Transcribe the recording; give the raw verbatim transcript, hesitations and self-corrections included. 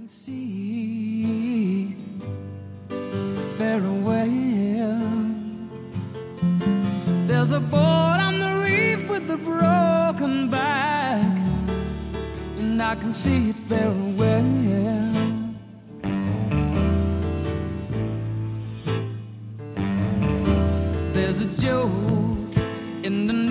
can see very well. There's a boat on the reef with a broken back, and I can see it very well. There's a joke in the